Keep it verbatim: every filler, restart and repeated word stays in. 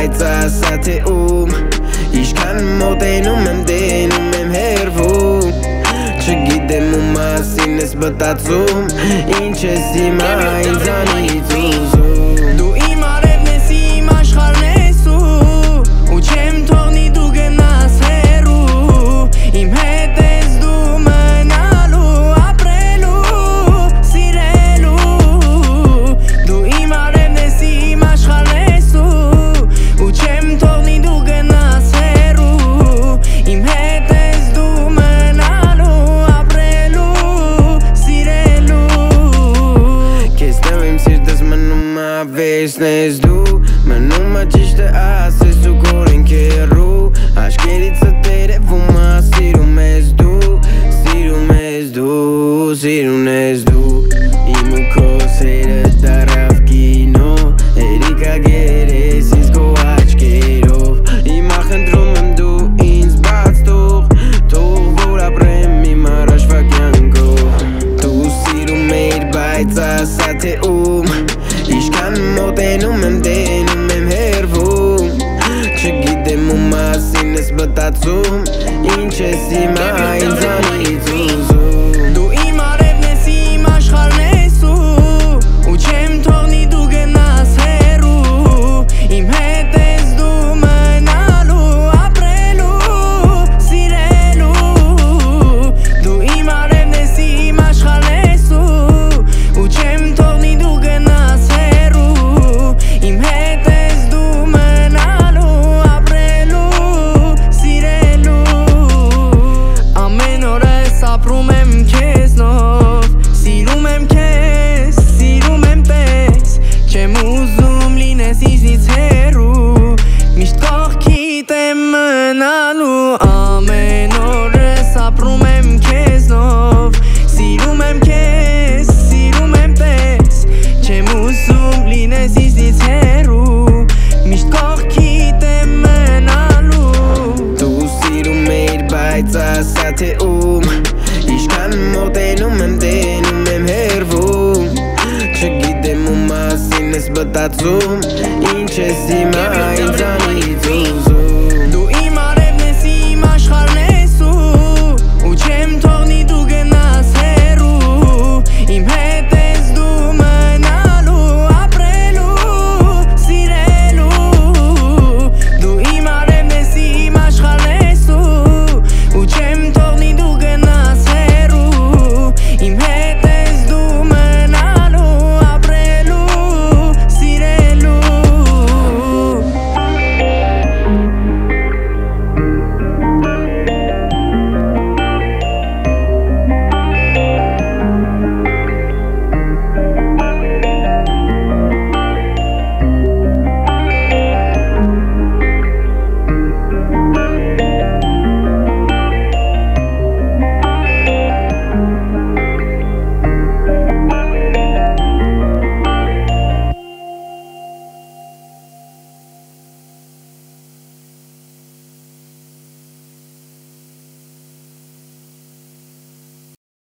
բայց ասա թե ում Իշքան մոտենում եմ դենում եմ հերվում Չգիտեմ ու մասին ես բտածում Ինչ ես հիմա ինձանից ուզում Դու իմ արևն ես իմ աշխարհն ես ու Ու չեմ թողնի դու գնաս հեռու Իմ հետ ես դու մնալու ապրելու սիրելու Դու իմ արևն ես իմ աշխարհն ես ու Չեմ թողնի դու գնաս հեռու Իմ հետ ես դու մնալու ապրելու սիրելու Քեզ տեղ իմ սիրտս մնում ա վերջն ես դու Մնում ա ճիշտը ասես ու գորեն քերու Աշկերիցը տերևում ա սիրում ես դու Սիրում ես դու, սիրում ես դու Իմ ու քո սերը դարավ կինո Երիկա գերես ինձ քո աչքերով Հիմա խնդրում եմ դու ինձ բաց թող Թող որ ապրեմ իմ առաջվա կյանքով Դու սիրում էիր բայց ասա թե ում Իշքան մոտենում եմ դենում եմ հերվում Չգիտեմ ու մասին ես բտածում Ինչ ես հիմա ինձանից ուզում Դու իմ արևն ես իմ աշխարհն ես ու Չեմ թողնի դու գնաս հեռու Իմ հետ ես դու մնալու ապրելու սիրելու Դու իմ արևն ես իմ աշխարհն ես ու Չեմ թողնի դու գնաս հեռու Իմ հետ ես դու մնալու ապրելու սիրելու Ամեն օրս ապրում եմ քեզնով Սիրում եմ քեզ, սիրում եմ պես Չեմ ուզում լինես ինձնից հեռու Միշտ կողքիդ եմ մնալու Ամեն օրս ապրում եմ քեզնով Սիրում եմ քեզ, սիրում եմ պես Չեմ ուզում լինես ինձնից հեռու Միշտ կողքիդ եմ մնալու Դու սիրում էիր բայց ասա թե ում Իշքան մոտենում եմ դենում եմ հերվում Չգիտեմ ու մասին ես բտածում Ինչ ես հիմա